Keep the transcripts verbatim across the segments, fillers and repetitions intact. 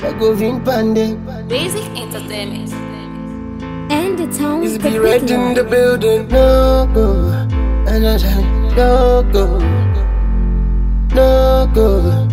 Govin Pande. Basic Entertainment. And the town Is be right in the building. No go, and I tell you, no go, no go.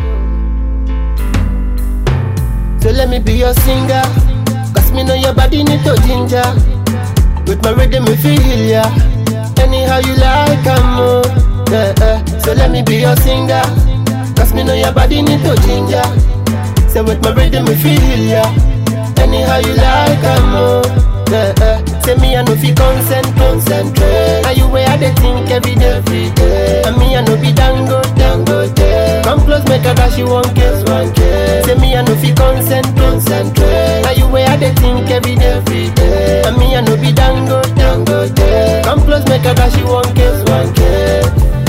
So let me be your singer, cause me know your body need to ginger. With my rhythm me feel ya. Anyhow you like I'm more. Yeah, yeah. So let me be your singer, cause me know your body need to ginger. So with my rhythm me feel ya. Anyhow you like I'm more. Yeah, yeah. Say me I no fi consent, concentrate. And you where I dey think every day, every day. And me I no be dango, dango day. Come close, make a dash you one case, one case. Say me I no fi consent, concentrate. And you where I dey think every day, every day. And me I no be dango, dango day. Come close, make a dash you one case, one case.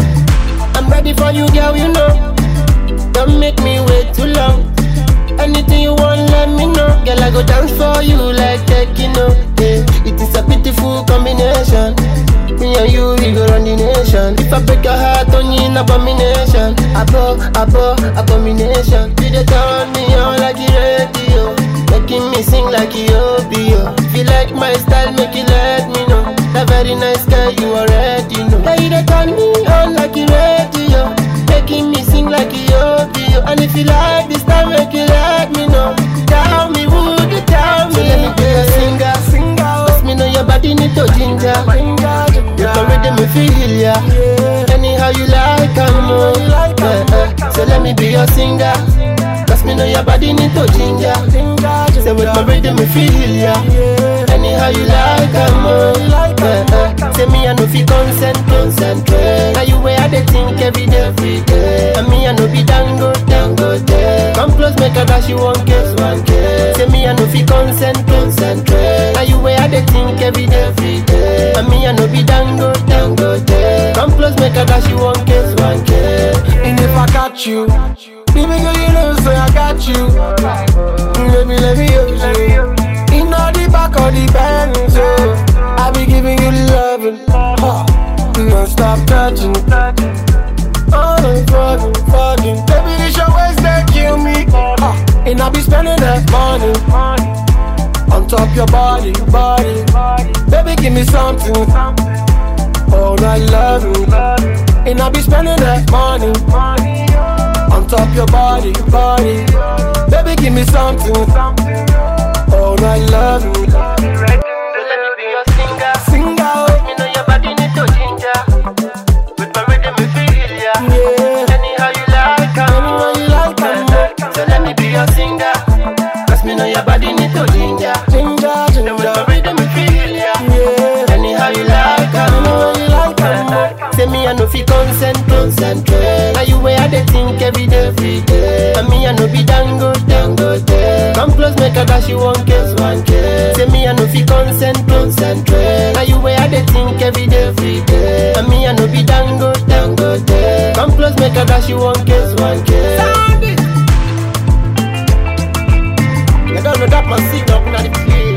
I'm ready for you, girl, you know. Don't make me wait too long. Anything you want, let me know. Girl, I go dance for you like Tekino. Yeah, it is a beautiful combination. Me and you, we go run the nation. If I break your heart, on you in abomination. Abo, abo, abomination. You dey turn me on like the radio, making me sing like Ethiopia. If you like my style, make it let me know. That very nice girl, you already know. Yeah, you dey turn me on like the radio, making me sing like Ethiopia. And if you like this time, make it let me know. Tell me, would you tell me? So let me be a singer, singer. Cause me know your body need to ginger. You can rhythm me feel ya. Anyhow you like I'm more. Yeah, yeah. So let me be your singer, cause me know your body need to ginger. So with my rhythm me feel ya. Anyhow you like I'm more. Yeah, yeah. Say me I no fi consent, concentrate. And you where I dey think every day, every day. And me I no be dango, dango day. Come close, make a dash you one case, one case. Say me I no fi consent, concentrate. And you where I dey think every day, every day. And me I no be dango, dango day. Come close, make a dash you one case, one case. And if I got you, baby girl, you know say I got you. Baby, let me use you. In all the back of the Benz, oh, I be giving you loving, huh. No stop touching. Oh, no fucking, fucking. Baby, this your ways that kill me, huh. And I be spending that money on top your body, body. Baby, give me something. Oh, I love you. And I be spending that money on top your body, body. Baby, give me something. Oh, I love you. So let me be your singer, Singer, me know your body need to ginger. With my rhythm me feel ya. yeah. Anyhow you like I'm Anyhow you like I'm more. So let me be your singer, cause me know your body need to ginger. Ginger, And with my ginger, rhythm me feel ya. yeah. Anyhow you like I'm Anyhow you like I'm more. Say me I no fi consent, concentrate. And you where I dey think every day, every day. And me I no be dango, dango day. Come close, make a dash you one case, one case. Say me I no fi consent, concentrate. And you where I dey think every day, every day. And me I no be dango, dango day. Come close, make a dash you one case, one case. You don't know that my singer up in the place.